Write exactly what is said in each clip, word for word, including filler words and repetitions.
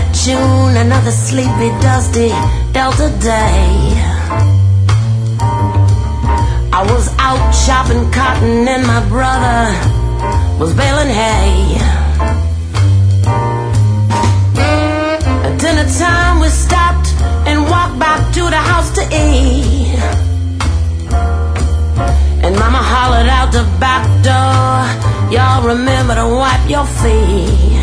June, another sleepy, dusty Delta day. I was out chopping cotton and my brother was baling hay. At dinner time we stopped and walked back to the house to eat. And Mama hollered out the back door, y'all remember to wipe your feet.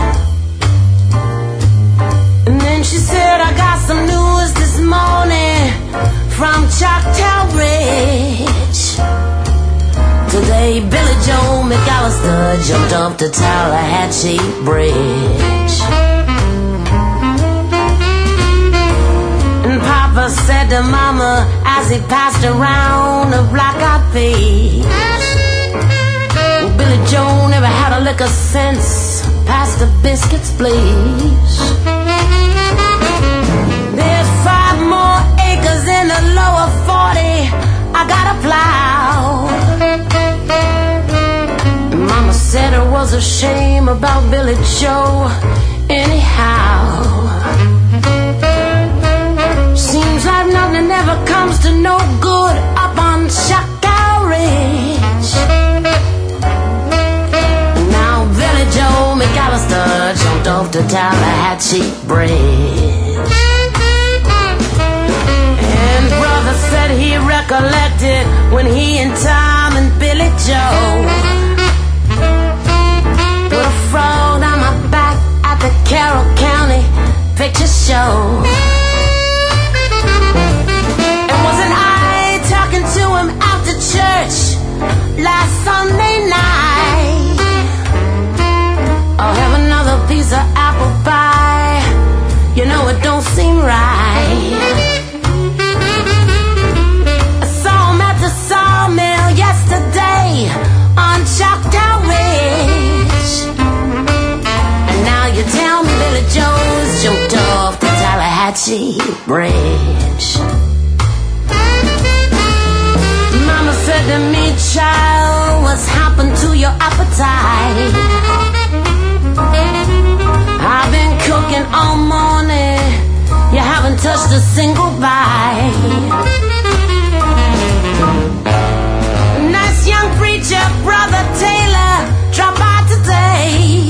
And then she said, I got some news this morning from Choctaw Ridge. Today Billy Joe McAllister jumped off the Tallahatchie Bridge. And Papa said to Mama as he passed around a black-eyed peas, well, Billy Joe never had a lick of sense. Pass the biscuits, please. There's five more acres in the lower forty I gotta plow. Mama said it was a shame about Billy Joe anyhow. Seems like nothing ever comes to no good up on Choctaw Ridge. Now Billy Joe McAllister jumped off the Tallahatchie Bridge. And brother said he recollected when he and Tom and Billy Joe put a frog on my back at the Carroll County Picture Show. And wasn't I talking to him after church last Sunday night? I'll have another piece of apple pie. You know it don't seem right. I saw him at the sawmill yesterday on Choctaw Ridge. And now you tell me Billy Joe's jumped off the Tallahatchie Bridge. Mama said to me, child, what's happened to your appetite? I've been cooking all morning, you haven't touched a single bite. Nice young preacher, Brother Taylor, dropped by today.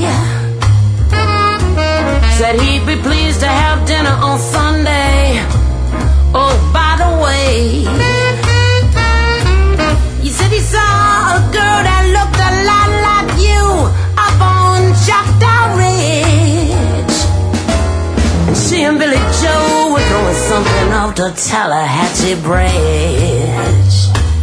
Said he'd be pleased to have dinner on Sunday. Oh, by the way, you said he saw a girl that looked a lot like you up on Choctaw Ridge. And she and Billy Joe were throwing something off the Tallahatchie Bridge.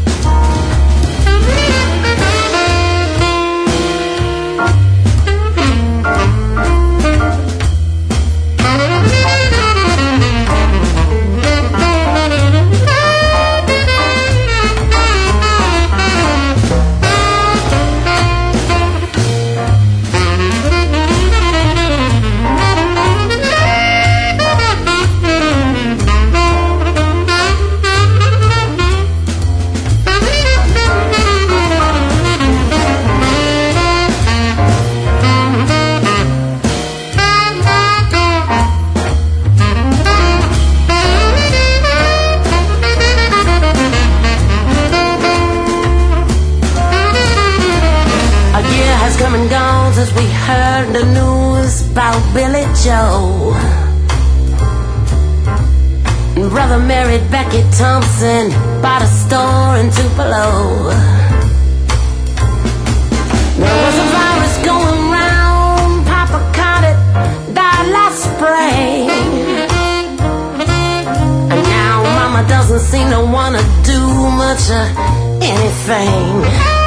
The news about Billy Joe. Brother married Becky Thompson, bought a store in Tupelo. There was a virus going round, Papa caught it, died last spring. And now Mama doesn't seem to want to do much of anything.